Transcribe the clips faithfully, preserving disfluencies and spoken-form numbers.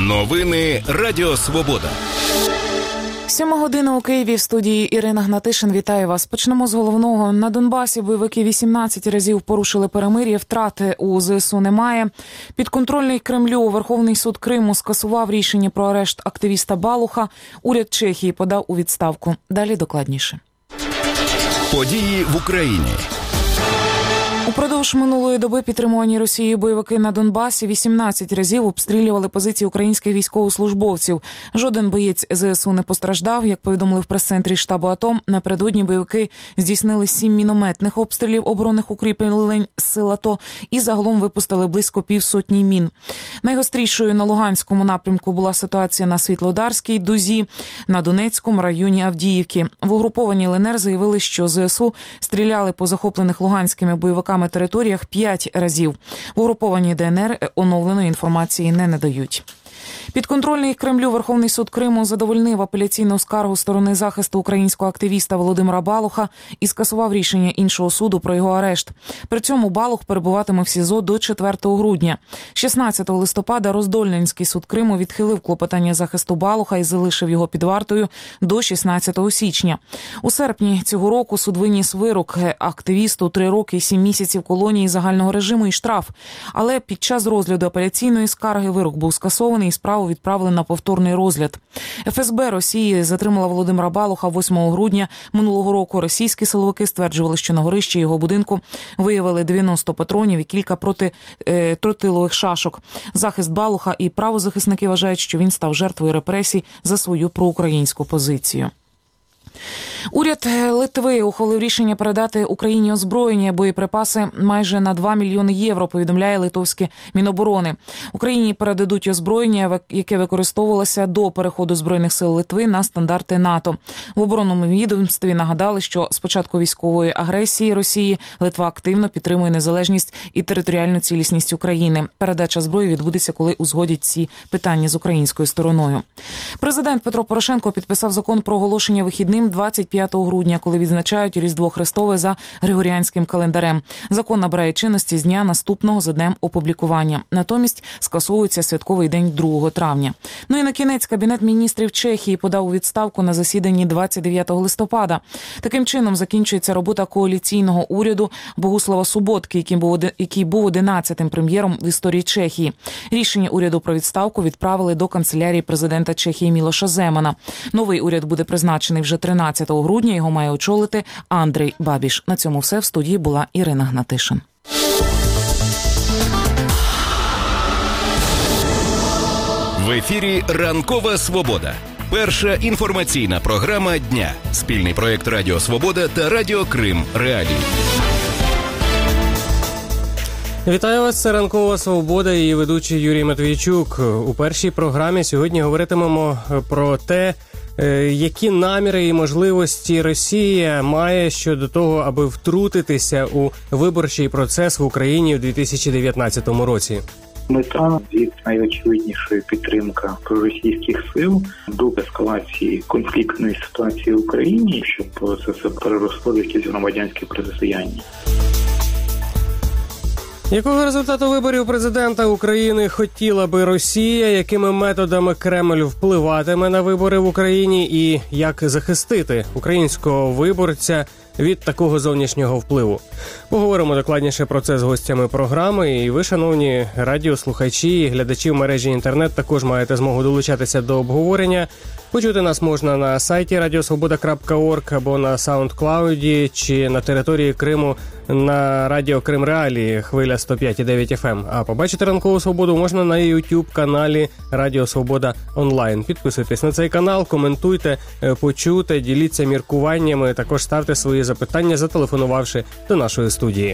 Новини Радіо Свобода. Сьома година у Києві. В студії Ірина Гнатишин. Вітаю вас. Почнемо з головного. На Донбасі бойовики вісімнадцять разів порушили перемир'я. Втрати у ЗСУ немає. Підконтрольний Кремлю Верховний суд Криму скасував рішення про арешт активіста Балуха. Уряд Чехії подав у відставку. Далі докладніше. Події в Україні. Упродовж минулої доби підтримувані Росією бойовики на Донбасі вісімнадцять разів обстрілювали позиції українських військовослужбовців. Жоден боєць ЗСУ не постраждав. Як повідомили в прес-центрі штабу АТО, напередодні бойовики здійснили сім мінометних обстрілів оборонних укріплень сил АТО і загалом випустили близько півсотні мін. Найгострішою на Луганському напрямку була ситуація на Світлодарській дузі, на Донецькому районі Авдіївки. В угрупованій ЛНР заявили, що ЗСУ стріляли по захоплених луганськими бойовиками територіях п'ять разів. В угрупованій ДНР оновленої інформації не надають. Підконтрольний Кремлю Верховний суд Криму задовольнив апеляційну скаргу сторони захисту українського активіста Володимира Балуха і скасував рішення іншого суду про його арешт. При цьому Балух перебуватиме в СІЗО до четвертого грудня. шістнадцятого листопада Роздольненський суд Криму відхилив клопотання захисту Балуха і залишив його під вартою до шістнадцятого січня. У серпні цього року суд виніс вирок активісту три роки і сім місяців колонії загального режиму і штраф. Але під час розгляду апеляційної скарги вирок був скасований і справу відправили на повторний розгляд. Еф Ес Бе Росії затримала Володимира Балуха восьмого грудня минулого року. Російські силовики стверджували, що на горищі його будинку виявили дев'яносто патронів і кілька проти, е, тротилових шашок. Захист Балуха і правозахисники вважають, що він став жертвою репресій за свою проукраїнську позицію. Уряд Литви ухвалив рішення передати Україні озброєння, боєприпаси майже на два мільйони євро, повідомляє литовське Міноборони. Україні передадуть озброєння, яке використовувалося до переходу Збройних сил Литви на стандарти НАТО. В оборонному відомстві нагадали, що з початку військової агресії Росії Литва активно підтримує незалежність і територіальну цілісність України. Передача зброї відбудеться, коли узгодять ці питання з українською стороною. Президент Петро Порошенко підписав закон про оголошення вихідним двадцять п'ятого грудня, коли відзначають Різдво Христове за Григоріанським календарем. Закон набирає чинності з дня наступного за днем опублікування. Натомість скасовується святковий день другого травня. Ну і на кінець Кабінет міністрів Чехії подав у відставку на засіданні двадцять дев'ятого листопада. Таким чином закінчується робота коаліційного уряду Богуслава Суботки, який був, який був одинадцятим прем'єром в історії Чехії. Рішення уряду про відставку відправили до канцелярії президента Чехії Мілоша Земана. Новий уряд буде призначений вже тринадцятого грудня, його має очолити Андрей Бабіш. На цьому все. В студії була Ірина Гнатишин. В ефірі «Ранкова Свобода». Перша інформаційна програма дня. Спільний проєкт Радіо Свобода та Радіо Крим Реалії. Вітаю вас, це «Ранкова Свобода» і ведучий Юрій Матвійчук. У першій програмі сьогодні говоритимемо про те, які наміри і можливості Росія має щодо того, аби втрутитися у виборчий процес в Україні у дві тисячі дев'ятнадцятому році. Мета, звісно, найочевиднішої підтримка проросійських сил до ескалації конфліктної ситуації в Україні, щоб це все переросло в якесь громадянське протистояння. Якого результату виборів президента України хотіла би Росія, якими методами Кремль впливатиме на вибори в Україні і як захистити українського виборця від такого зовнішнього впливу? Поговоримо докладніше про це з гостями програми. І ви, шановні радіослухачі і глядачі в мережі інтернет, також маєте змогу долучатися до обговорення. Почути нас можна на сайті радіосвобода крапка орг або на SoundCloud, чи на території Криму на Радіо Крим Реалії, хвиля сто п'ять і дев'ять еф ем. А побачити «Ранкову Свободу» можна на YouTube-каналі Радіо Свобода онлайн. Підписуйтесь на цей канал, коментуйте, почуйте, діліться міркуваннями, також ставте свої запитання, зателефонувавши до нашої студії.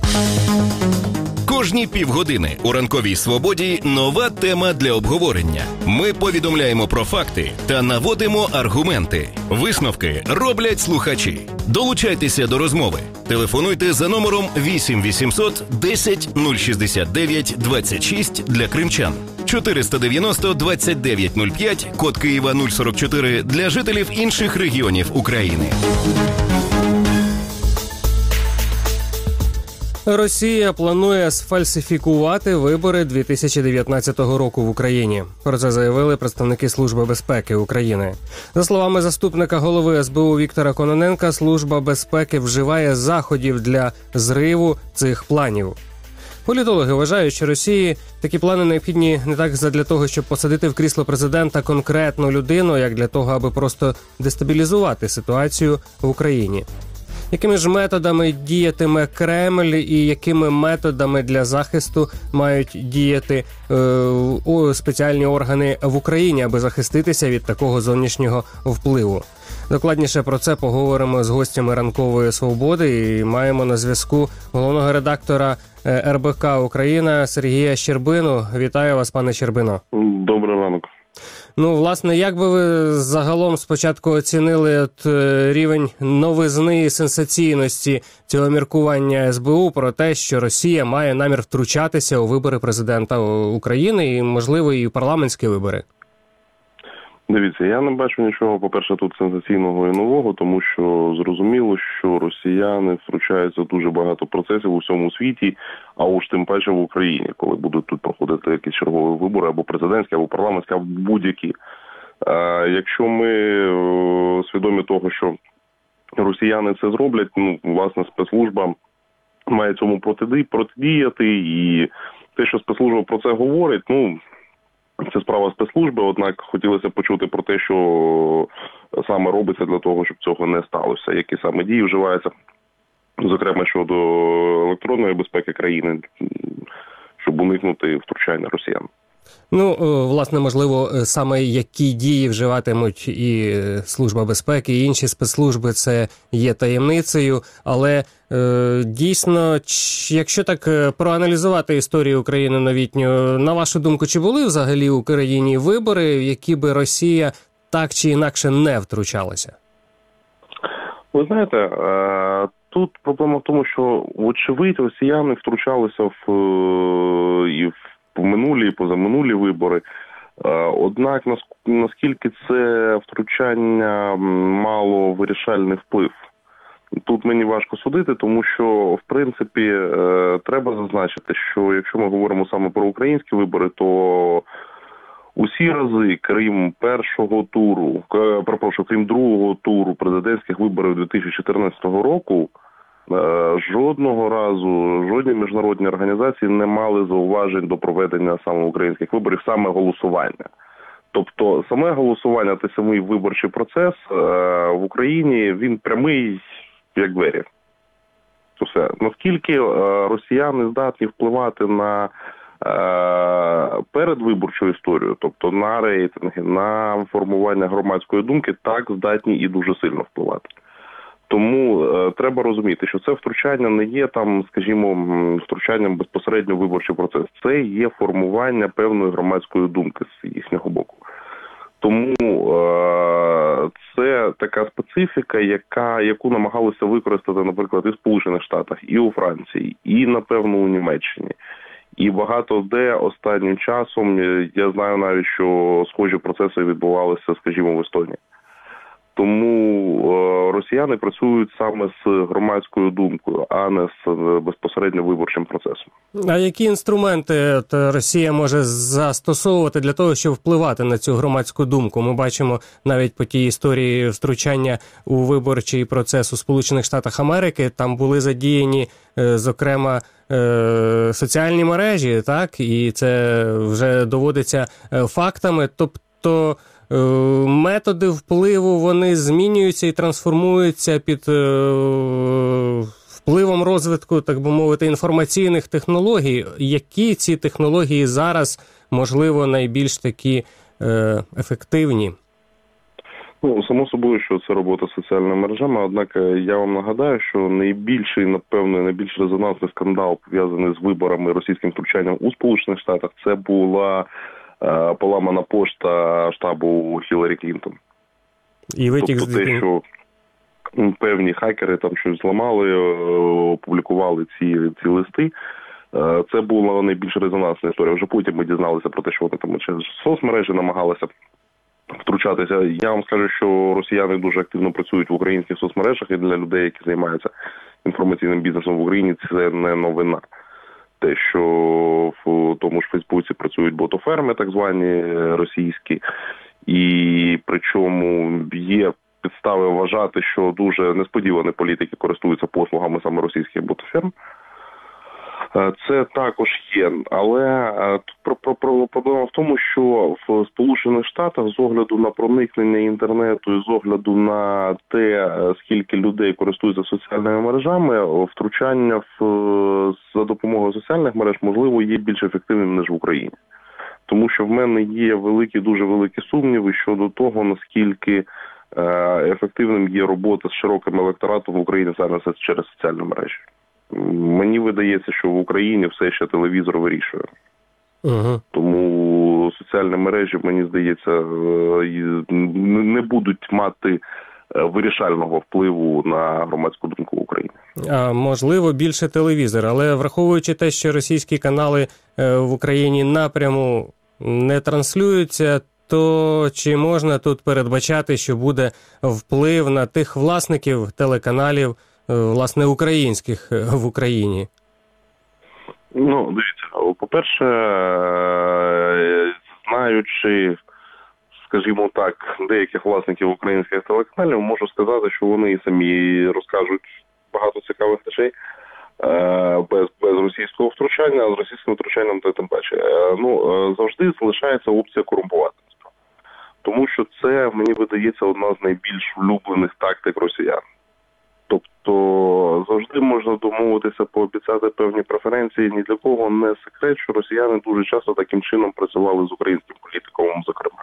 Кожні півгодини у «Ранковій Свободі» нова тема для обговорення. Ми повідомляємо про факти та наводимо аргументи. Висновки роблять слухачі. Долучайтеся до розмови. Телефонуйте за номером вісім вісімсот десять нуль шістдесят дев'ять двадцять шість для кримчан, чотириста дев'яносто двадцять дев'ять нуль п'ять, код Києва нуль сорок чотири для жителів інших регіонів України. Росія планує сфальсифікувати вибори дві тисячі дев'ятнадцятого року в Україні. Про це заявили представники Служби безпеки України. За словами заступника голови ес бе у Віктора Кононенка, Служба безпеки вживає заходів для зриву цих планів. Політологи вважають, що Росії такі плани необхідні не так задля того, щоб посадити в крісло президента конкретну людину, як для того, аби просто дестабілізувати ситуацію в Україні. Якими ж методами діятиме Кремль і якими методами для захисту мають діяти е, спеціальні органи в Україні, аби захиститися від такого зовнішнього впливу? Докладніше про це поговоримо з гостями «Ранкової свободи» і маємо на зв'язку головного редактора ер бе ка «Україна» Сергія Щербину. Вітаю вас, пане Щербино. Добрий ранок. Ну, власне, як би ви загалом спочатку оцінили от рівень новизни і сенсаційності цього міркування ес бе у про те, що Росія має намір втручатися у вибори президента України і, можливо, і парламентські вибори? Дивіться, я не бачу нічого, по-перше, тут сенсаційного і нового, тому що зрозуміло, що росіяни втручаються в дуже багато процесів у всьому світі, а уж тим паче в Україні, коли будуть тут проходити якісь чергові вибори, або президентські, або парламентські, або будь-які. А якщо ми свідомі того, що росіяни це зроблять, ну, власне, спецслужба має цьому протидіяти, і те, що спецслужба про це говорить, ну, це справа спецслужби, однак хотілося почути про те, що саме робиться для того, щоб цього не сталося, які саме дії вживаються, зокрема щодо електронної безпеки країни, щоб уникнути втручання росіян. Ну, власне, можливо, саме які дії вживатимуть і Служба безпеки, і інші спецслужби, це є таємницею, але е, дійсно, якщо так проаналізувати історію України новітньої, на вашу думку, чи були взагалі в Україні вибори, в які би Росія так чи інакше не втручалася? Ви знаєте, тут проблема в тому, що, вочевидь, росіяни втручалися в і в в минулі і позаминулі вибори. Однак, наскільки це втручання мало вирішальний вплив? Тут мені важко судити, тому що, в принципі, треба зазначити, що якщо ми говоримо саме про українські вибори, то усі рази, крім першого туру, перепрошую, крім другого туру президентських виборів дві тисячі чотирнадцятого року, жодного разу жодні міжнародні організації не мали зауважень до проведення саме українських виборів, саме голосування. Тобто саме голосування та самий виборчий процес в Україні, він прямий, як двері. Це все. Наскільки росіяни здатні впливати на передвиборчу історію, тобто на рейтинги, на формування громадської думки, так здатні і дуже сильно впливати. Тому е, треба розуміти, що це втручання не є там, скажімо, втручанням безпосередньо в виборчий процес. Це є формування певної громадської думки з їхнього боку. Тому е, це така специфіка, яка, яку намагалися використати, наприклад, і в Сполучених Штатах, і у Франції, і, напевно, у Німеччині. І багато де останнім часом, я знаю навіть, що схожі процеси відбувалися, скажімо, в Естонії. Тому е, росіяни працюють саме з громадською думкою, а не з безпосередньо виборчим процесом. А які інструменти от, Росія може застосовувати для того, щоб впливати на цю громадську думку? Ми бачимо навіть по тій історії втручання у виборчий процес у Сполучених Штатах Америки. Там були задіяні, е, зокрема, е, соціальні мережі, так? І це вже доводиться е, фактами. Тобто методи впливу, вони змінюються і трансформуються під е, впливом розвитку, так би мовити, інформаційних технологій. Які ці технології зараз, можливо, найбільш такі е, ефективні? Ну, само собою, що це робота з соціальними мережами, однак я вам нагадаю, що найбільший, напевно, найбільш резонансний скандал, пов'язаний з виборами, російським втручанням у Сполучених Штатах, це була поламана пошта штабу Хіларі Клінтон. І витік тобто те, що певні хакери там щось зламали, опублікували ці, ці листи, це була найбільш резонансна історія. Вже потім ми дізналися про те, що вони там через соцмережі намагалися втручатися. Я вам скажу, що росіяни дуже активно працюють в українських соцмережах, і для людей, які займаються інформаційним бізнесом в Україні, це не новина. Те, що в тому ж Фейсбуці працюють ботоферми, так звані російські, і причому є підстави вважати, що дуже несподівані політики користуються послугами саме російських ботоферм. Це також є, але проблема в тому, що в Сполучених Штатах з огляду на проникнення інтернету і з огляду на те, скільки людей користуються соціальними мережами, втручання в, за допомогою соціальних мереж, можливо, є більш ефективним, ніж в Україні. Тому що в мене є великі, дуже великі сумніви щодо того, наскільки ефективним є робота з широким електоратом в Україні саме через соціальні мережі. Мені видається, що в Україні все ще телевізор вирішує. Uh-huh. Тому соціальні мережі, мені здається, не будуть мати вирішального впливу на громадську думку в Україні. А, можливо, більше телевізор, але враховуючи те, що російські канали в Україні напряму не транслюються, то чи можна тут передбачати, що буде вплив на тих власників телеканалів, власне, українських в Україні? Ну, дивіться, по-перше, знаючи, скажімо так, деяких власників українських телеканалів, можу сказати, що вони самі розкажуть багато цікавих речей без, без російського втручання, а з російським втручанням то тим паче. Ну, завжди залишається опція корумпуватися. Тому що це, мені видається, одна з найбільш улюблених тактик росіян. Тобто завжди можна домовитися, пообіцяти певні преференції. Ні для кого не секрет, що росіяни дуже часто таким чином працювали з українським політиком, зокрема.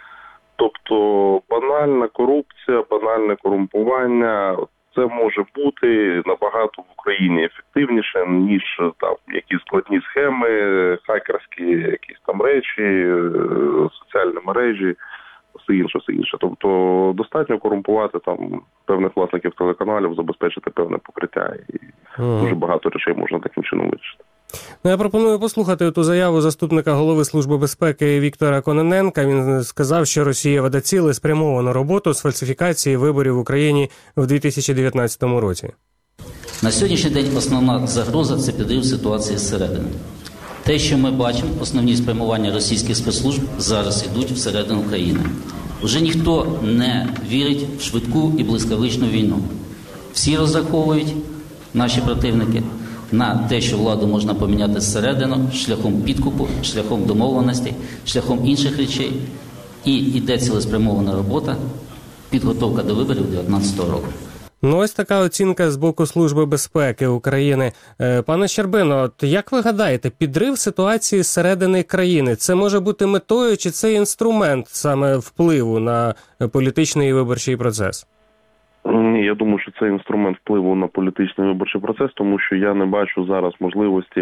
Тобто банальна корупція, банальне корумпування – це може бути набагато в Україні ефективніше, ніж там якісь складні схеми, хакерські якісь там речі, соціальні мережі, все інше, все інше. Тобто достатньо корумпувати там певних власників телеканалів, забезпечити певне покриття, і ага. дуже багато речей можна таким чином вирішити. Ну, я пропоную послухати ту заяву заступника голови Служби безпеки Віктора Кононенка. Він сказав, що Росія веде цілеспрямовану роботу з фальсифікації виборів в Україні в дві тисячі дев'ятнадцятому році. На сьогоднішній день основна загроза – це підрив ситуації зсередини. Те, що ми бачимо, основні спрямування російських спецслужб зараз йдуть всередину країни. Уже ніхто не вірить в швидку і блискавичну війну. Всі розраховують, наші противники, на те, що владу можна поміняти зсередину, шляхом підкупу, шляхом домовленостей, шляхом інших речей. І йде цілеспрямована робота, підготовка до виборів дві тисячі дев'ятнадцятого року. Ну, ось така оцінка з боку Служби безпеки України. Пане Щербино, от як ви гадаєте, підрив ситуації зсередини країни – це може бути метою, чи це інструмент саме впливу на політичний і виборчий процес? Ні, я думаю, що це інструмент впливу на політичний виборчий процес, тому що я не бачу зараз можливості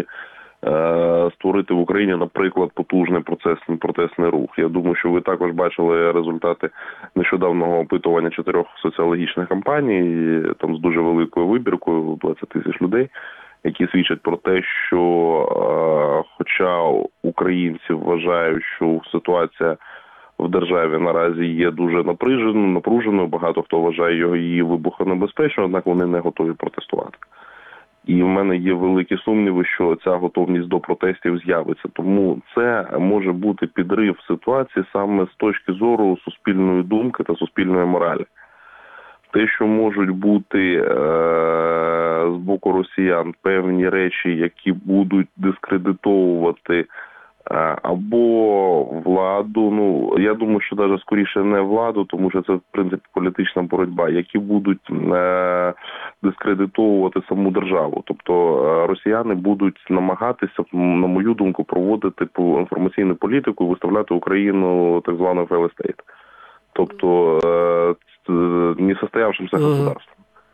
е, створити в Україні, наприклад, потужний процесний протестний рух. Я думаю, що ви також бачили результати нещодавнього опитування чотирьох соціологічних кампаній, там з дуже великою вибіркою, двадцять тисяч людей, які свідчать про те, що е, хоча українці вважають, що ситуація в державі наразі є дуже напруженою, напруженою, багато хто вважає його її вибухонебезпечною, однак вони не готові протестувати. І в мене є великі сумніви, що ця готовність до протестів з'явиться. Тому це може бути підрив ситуації саме з точки зору суспільної думки та суспільної моралі. Те, що можуть бути е- з боку росіян певні речі, які будуть дискредитовувати або владу, ну, я думаю, що навіть скоріше не владу, тому що це, в принципі, політична боротьба, які будуть е- дискредитовувати саму державу. Тобто е- росіяни будуть намагатися, на мою думку, проводити інформаційну політику і виставляти Україну так званою failed state. Тобто е- несостоявшимся государством.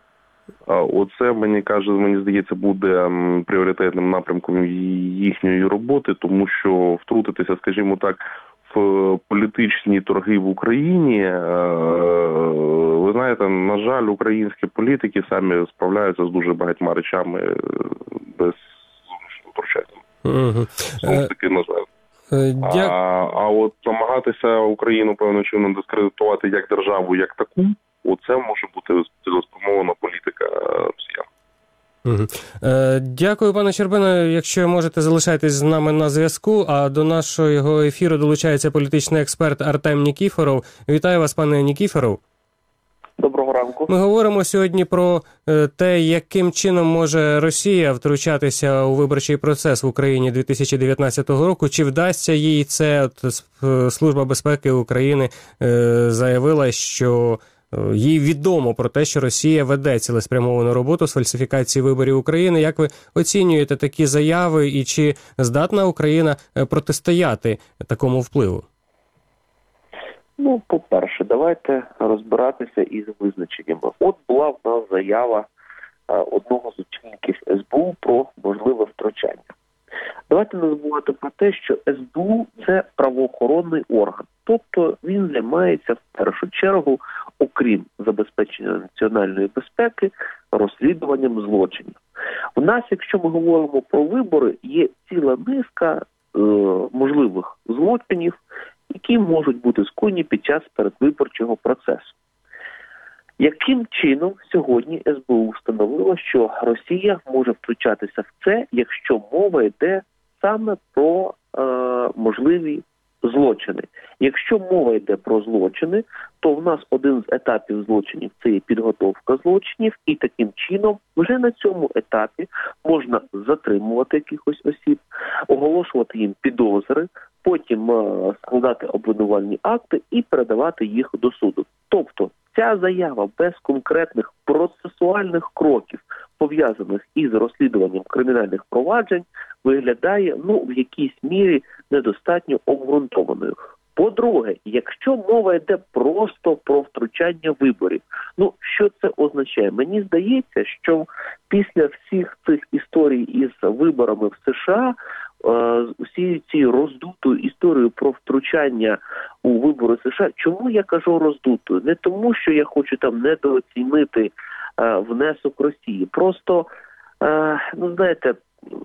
Оце, мені каже, мені здається, буде пріоритетним напрямком їхньої роботи, тому що втрутитися, скажімо так, в політичні торги в Україні, ви знаєте, на жаль, українські політики самі справляються з дуже багатьма речами без зовнішнього втручання. Угу. Знову таки, на жаль. Дя... А, а от намагатися Україну певним чином дискредитувати як державу, як таку, оце може бути цілеспрямована політика росіян. Угу. Е, дякую, пане Щербино. Якщо можете, залишайтесь з нами на зв'язку, а до нашого ефіру долучається політичний експерт Артем Нікіфоров. Вітаю вас, пане Нікіфоров. Доброго ранку. Ми говоримо сьогодні про те, яким чином може Росія втручатися у виборчий процес в Україні дві тисячі дев'ятнадцятого року. Чи вдасться їй це? От Служба безпеки України заявила, що їй відомо про те, що Росія веде цілеспрямовану роботу з фальсифікації виборів України. Як ви оцінюєте такі заяви і чи здатна Україна протистояти такому впливу? Ну, по-перше, давайте розбиратися із визначеннями. От була в нас заява а, одного з очільників ес бе у про можливе втручання. Давайте не забувати про те, що ес бе у – це правоохоронний орган. Тобто він займається в першу чергу, окрім забезпечення національної безпеки, розслідуванням злочинів. У нас, якщо ми говоримо про вибори, є ціла низка е, можливих злочинів, які можуть бути скоєні під час передвиборчого процесу. Яким чином сьогодні ес бе у встановило, що Росія може втручатися в це, якщо мова йде саме про е, можливі злочини? Якщо мова йде про злочини, то в нас один з етапів злочинів – це є підготовка злочинів, і таким чином вже на цьому етапі можна затримувати якихось осіб, оголошувати їм підозри, потім е, складати обвинувальні акти і передавати їх до суду. Тобто ця заява без конкретних процесуальних кроків, пов'язаних із розслідуванням кримінальних проваджень, виглядає, ну, в якійсь мірі недостатньо обґрунтованою. По-друге, якщо мова йде просто про втручання виборів, ну, що це означає? Мені здається, що після всіх цих історій із виборами в США, усі ці роздутою історією про втручання у вибори США, чому я кажу роздутою? Не тому, що я хочу там недооцінити е, внесок Росії. Просто, е, ну знаєте,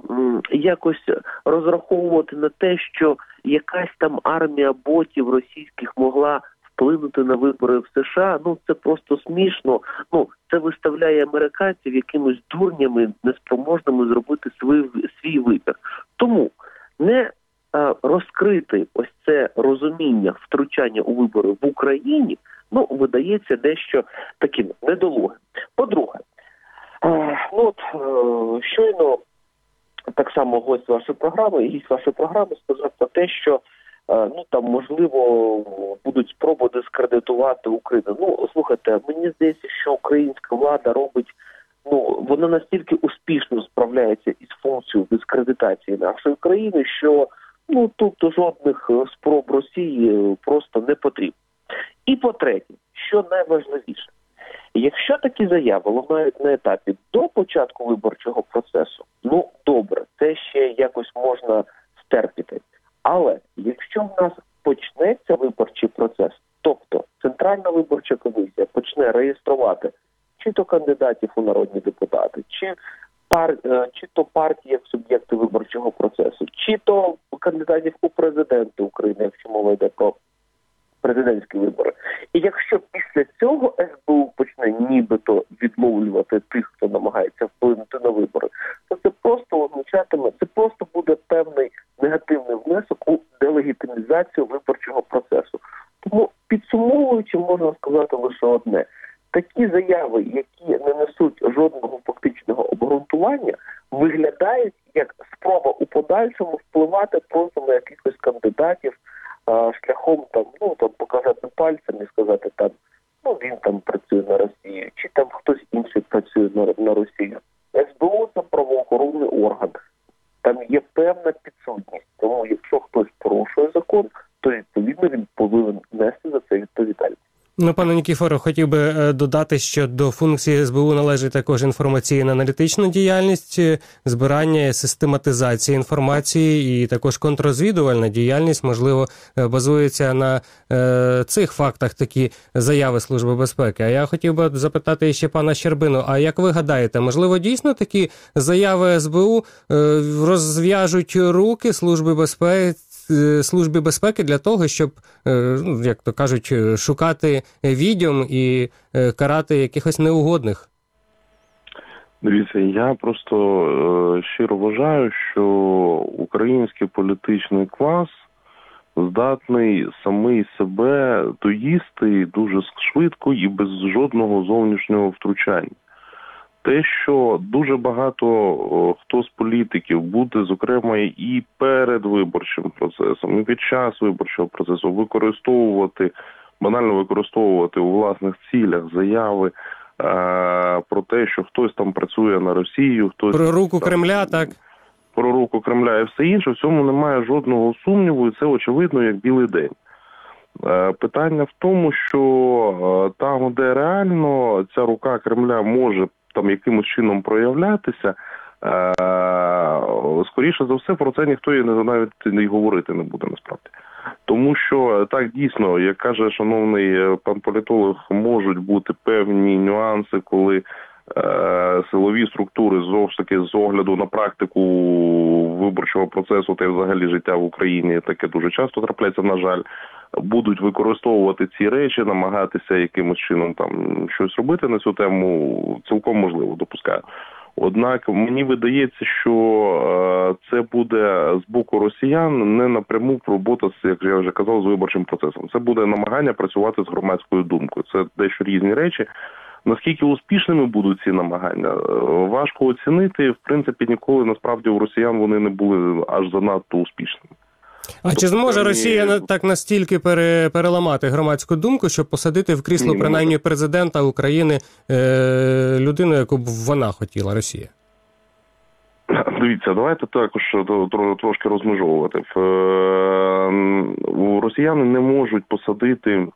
якось розраховувати на те, що якась там армія ботів російських могла вплинути на вибори в США, ну це просто смішно. Ну, це виставляє американців якимось дурнями, неспроможними зробити свій, свій вибір. Тому не а, розкрити ось це розуміння втручання у вибори в Україні, ну, видається дещо таким недолугим. По-друге, а, ну от а, щойно так само гость вашої програми, і гість вашої програми сказав про те, що ну там, можливо, будуть спроби дискредитувати Україну. Ну, слухайте, мені здається, що українська влада робить, ну, вона настільки успішно справляється із функцією дискредитації нашої країни, що, ну, тут жодних спроб Росії просто не потрібно. І по-третє, що найважливіше, якщо такі заяви лунають на етапі до початку виборчого процесу, ну, добре, це ще якось можна стерпіти. Але якщо в нас почнеться виборчий процес, тобто Центральна виборча комісія почне реєструвати чи то кандидатів у народні депутати, чи, пар... чи то партії як суб'єкти виборчого процесу, чи то кандидатів у президенти України, якщо мова йде про президентські вибори. І якщо після цього ес бе у почне нібито відловлювати тих, хто намагається вплинути на вибори, то це просто означатиме, це просто буде певний негативний внесок у делегітимізацію виборчого процесу. Тому, підсумовуючи, можна сказати лише одне. Такі заяви, які не несуть жодного фактичного обґрунтування, виглядають як спроба у подальшому впливати просто на якихось кандидатів а, шляхом там, ну, там, показати пальцем і сказати там, ну, він там працює на Росію, чи там хтось інший працює на, на Росію. ес бе у – це правоохоронний орган. Там є певна підсудність. Тому якщо хтось порушує закон, то відповідно він повинен нести за це відповідальність. Ну, пане Нікіфоров, хотів би додати, що до функції ес бе у належить також інформаційно-аналітична діяльність, збирання, систематизація інформації і також контррозвідувальна діяльність, можливо, базується на е, цих фактах такі заяви Служби безпеки. А я хотів би запитати ще пана Щербину, а як ви гадаєте, можливо, дійсно такі заяви ес бе у е, розв'яжуть руки Служби безпеки, Службі безпеки для того, щоб, як то кажуть, шукати відьом і карати якихось неугодних? Дивіться, я просто е, щиро вважаю, що український політичний клас здатний самий себе доїсти дуже швидко і без жодного зовнішнього втручання. Те, що дуже багато о, хто з політиків буде, зокрема, і перед виборчим процесом, і під час виборчого процесу використовувати, банально використовувати у власних цілях заяви е- про те, що хтось там працює на Росію, хтось про руку там, Кремля, так? Про руку Кремля і все інше, в цьому немає жодного сумніву, і це очевидно, як білий день. Е- питання в тому, що е- там, де реально ця рука Кремля може там якимось чином проявлятися, е- скоріше за все, про це ніхто і навіть не говорити не буде насправді. Тому що так дійсно, як каже шановний пан політолог, можуть бути певні нюанси, коли е- силові структури, знову ж таки, з огляду на практику виборчого процесу та й взагалі життя в Україні, таке дуже часто трапляється, на жаль, будуть використовувати ці речі, намагатися якимось чином там щось робити на цю тему, цілком можливо, допускаю. Однак мені видається, що е, це буде з боку росіян не напряму робота, як я вже казав, з виборчим процесом. Це буде намагання працювати з громадською думкою. Це дещо різні речі. Наскільки успішними будуть ці намагання, важко оцінити. В принципі, ніколи насправді у росіян вони не були аж занадто успішними. А тобто, чи зможе Росія ні... так настільки пере, переламати громадську думку, щоб посадити в крісло ні, принаймні не президента України е, людину, яку б вона хотіла, Росія? Дивіться, давайте також трошки розмежовувати. Росіяни не можуть посадити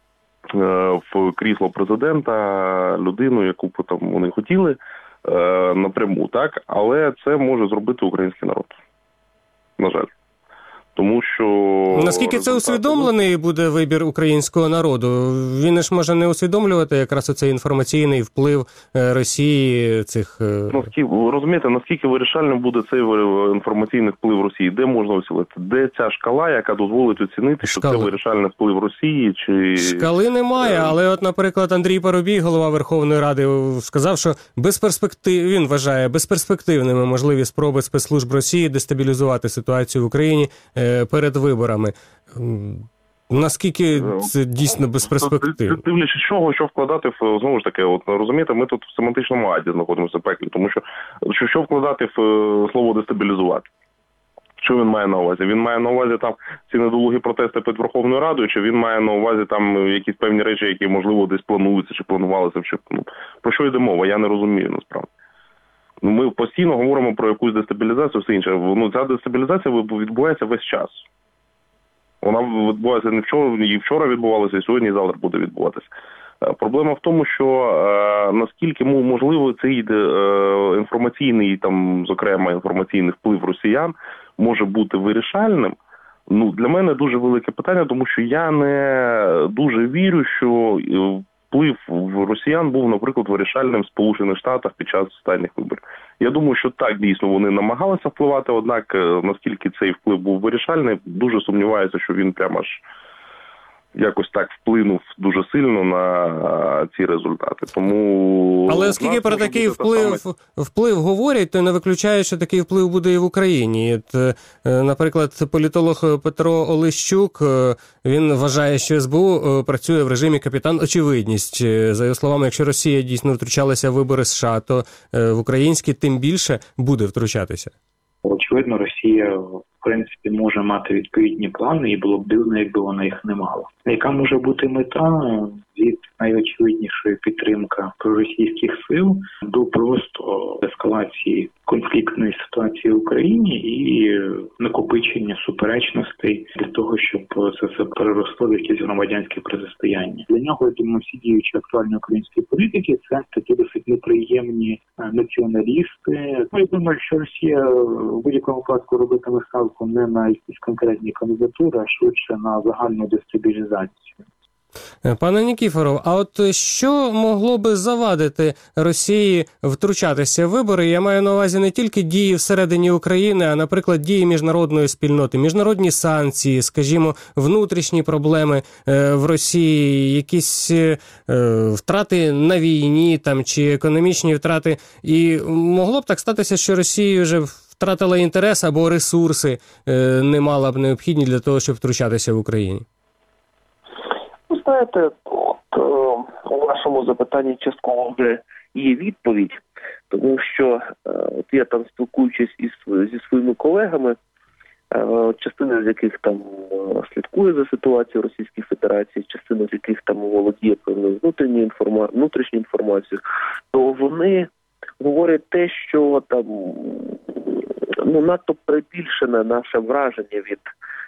в крісло президента людину, яку б там вони хотіли напряму, так? Але це може зробити український народ. На жаль. Тому що... Наскільки це усвідомлений буде вибір українського народу? Він ж може не усвідомлювати якраз оцей інформаційний вплив Росії цих... Наскільки, розумієте, наскільки вирішальним буде цей інформаційний вплив Росії? Де можна оцінити? Де ця шкала, яка дозволить оцінити, Шкали. що це вирішальний вплив Росії? Чи... Шкали немає, але от, наприклад, Андрій Парубій, голова Верховної Ради, сказав, що безперспектив... він вважає безперспективними можливі спроби спецслужб Росії дестабілізувати ситуацію в Україні перед виборами. Наскільки це дійсно безперспективно? Дивлячись чого, що вкладати в, знову ж таки, от розумієте, ми тут в семантичному аді знаходимося в пеклі, тому що, що що вкладати в слово дестабілізувати? Що він має на увазі? Він має на увазі там ці недолугі протести під Верховною Радою, чи він має на увазі там якісь певні речі, які, можливо, десь плануються, чи планувалися, чи, ну, про що йде мова? Я не розумію, насправді. Ми постійно говоримо про якусь дестабілізацію, все інше. Ну, ця дестабілізація відбувається весь час. Вона відбувається не вчора, і вчора відбувалася, і сьогодні, і завтра буде відбуватися. Проблема в тому, що е, наскільки можливо цей е, інформаційний, там, зокрема, інформаційний вплив росіян може бути вирішальним, ну, для мене дуже велике питання, тому що я не дуже вірю, що вплив в росіян був, наприклад, вирішальним в Сполучених Штатах під час останніх виборів. Я думаю, що так, дійсно, вони намагалися впливати, однак, наскільки цей вплив був вирішальний, дуже сумніваюся, що він прямо аж якось так вплинув дуже сильно на ці результати. Тому... Але оскільки про такий вплив, саме... вплив говорять, то не виключає, що такий вплив буде і в Україні. От, наприклад, політолог Петро Олещук, він вважає, що ес бе у працює в режимі капітан очевидність. За його словами, якщо Росія дійсно втручалася в вибори США, то в українські тим більше буде втручатися. Очевидно, Росія, в принципі, може мати відповідні плани, і було б дивно, якби вона їх не мала. Яка може бути мета від найочевиднішої підтримка проросійських сил до просто ескалації конфліктної ситуації в Україні і накопичення суперечностей для того, щоб це все переросло в якесь громадянське протистояння. Для нього, я думаю, всі діючі актуальні українські політики – це такі досить неприємні націоналісти. Ну, я думаю, що Росія в будь-якому випадку робитиме ставку не на якісь конкретні кандидатури, а швидше на загальну дестабілізацію Пане Нікіфоров, а от що могло би завадити Росії втручатися в вибори? Я маю на увазі не тільки дії всередині України, а, наприклад, дії міжнародної спільноти, міжнародні санкції, скажімо, внутрішні проблеми в Росії, якісь втрати на війні там чи економічні втрати. І могло б так статися, що Росія вже втратила інтерес або ресурси не мала б необхідні для того, щоб втручатися в Україні? Ви знаєте, от, е, у вашому запитанні частково вже є відповідь, тому що е, от я там спілкуючись із, зі своїми колегами, е, частина з яких там е, слідкує за ситуацією Російської Федерації, частина з яких там володіє певною внутрішньою інформа... внутрішньою інформацією, то вони говорять те, що там ну, надто перебільшене наше враження від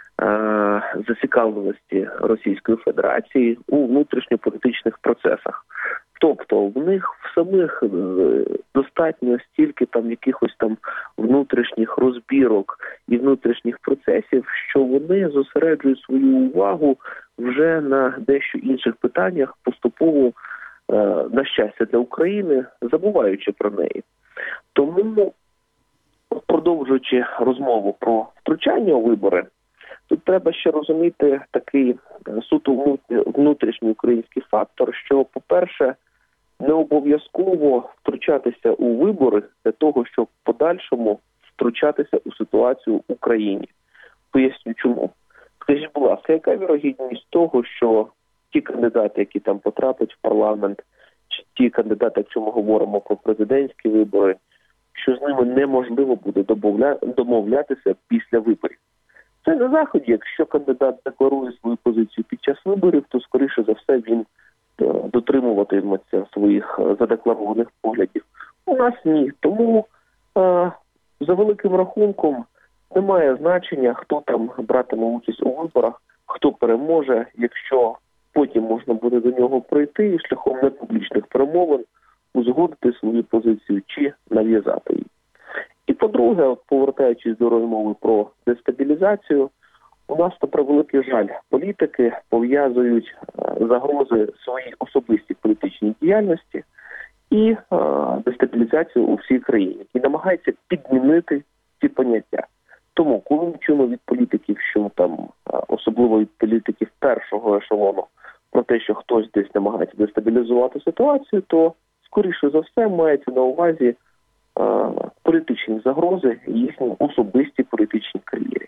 зацікавленості Російської Федерації у внутрішньополітичних процесах. Тобто в них в самих достатньо стільки там якихось там внутрішніх розбірок і внутрішніх процесів, що вони зосереджують свою увагу вже на дещо інших питаннях, поступово, на щастя для України, забуваючи про неї. Тому, продовжуючи розмову про втручання у вибори, тут треба ще розуміти такий суто внутрішній український фактор, що, по-перше, не обов'язково втручатися у вибори для того, щоб в подальшому втручатися у ситуацію в Україні. Поясню чому. Скажіть, будь ласка, яка вірогідність того, що ті кандидати, які там потраплять в парламент, чи ті кандидати, якщо ми говоримо про президентські вибори, що з ними неможливо буде домовлятися після виборів? Це на Заході, якщо кандидат декларує свою позицію під час виборів, то, скоріше за все, він дотримуватиметься своїх задекларованих поглядів. У нас ні. Тому е, за великим рахунком немає значення, хто там братиме участь у виборах, хто переможе, якщо потім можна буде до нього прийти і шляхом непублічних перемовин узгодити свою позицію чи нав'язати її. І по-друге, повертаючись до розмови про дестабілізацію, у нас, на превеликий жаль, політики пов'язують загрози своїй особистій політичній діяльності і а, дестабілізацію у всій країні. І намагаються підмінити ці поняття. Тому, коли ми чуємо від політиків, що там, особливо від політиків першого ешелону, про те, що хтось десь намагається дестабілізувати ситуацію, то, скоріше за все, мається на увазі політичні загрози їхній особистій політичній кар'єрі.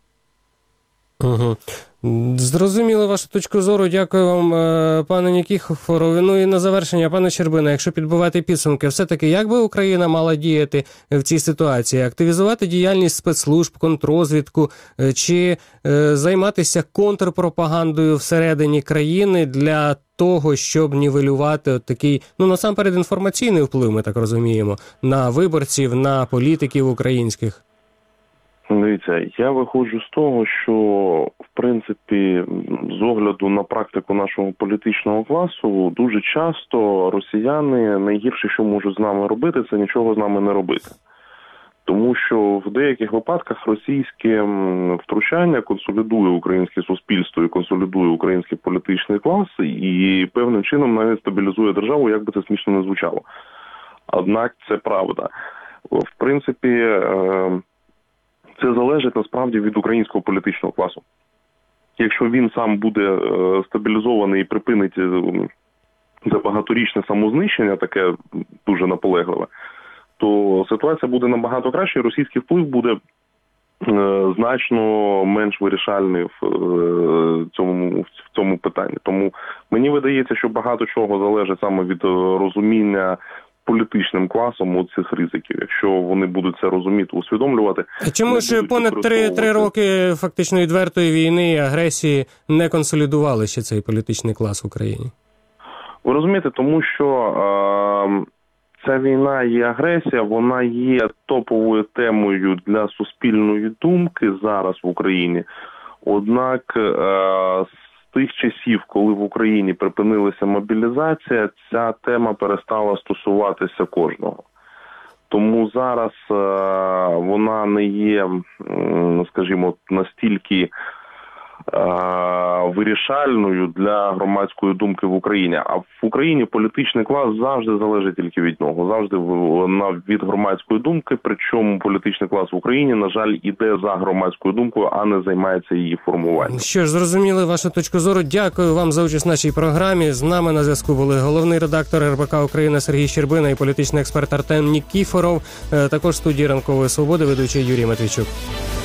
Угу. Зрозуміло вашу точку зору. Дякую вам, пане Нікіфоров. Ну і на завершення, пане Щербина, якщо підбивати підсумки, все-таки як би Україна мала діяти в цій ситуації? Активізувати діяльність спецслужб, контррозвідку чи е, займатися контрпропагандою всередині країни для того, щоб нівелювати от такий, ну насамперед, інформаційний вплив, ми так розуміємо, на виборців, на політиків українських? Дивіться, я виходжу з того, що, в принципі, з огляду на практику нашого політичного класу, дуже часто росіяни найгірше, що можуть з нами робити, це нічого з нами не робити. Тому що в деяких випадках російське втручання консолідує українське суспільство і консолідує український політичний клас і певним чином навіть стабілізує державу, як би це смішно не звучало. Однак це правда. В принципі, це залежить насправді від українського політичного класу. Якщо він сам буде стабілізований і припинить за багаторічне самознищення, таке дуже наполегливе, то ситуація буде набагато краще, і російський вплив буде значно менш вирішальний в цьому, в цьому питанні. Тому мені видається, що багато чого залежить саме від розуміння політичним класом от цих ризиків, якщо вони будуть це розуміти, усвідомлювати. А чому ж понад три, три роки фактично відвертої війни і агресії не консолідували ще цей політичний клас в Україні? Ви розумієте, тому що е, ця війна і агресія, вона є топовою темою для суспільної думки зараз в Україні. Однак е, з тих часів, коли в Україні припинилася мобілізація, ця тема перестала стосуватися кожного. Тому зараз е, вона не є, скажімо, настільки вирішальною для громадської думки в Україні. А в Україні політичний клас завжди залежить тільки від нього, завжди від громадської думки, причому політичний клас в Україні, на жаль, іде за громадською думкою, а не займається її формуванням. Що ж, зрозуміли вашу точку зору. Дякую вам за участь в нашій програмі. З нами на зв'язку були головний редактор ер бе ка Україна Сергій Щербина і політичний експерт Артем Нікіфоров. Також в студії Ранкової Свободи ведучий Юрій Матвійчук.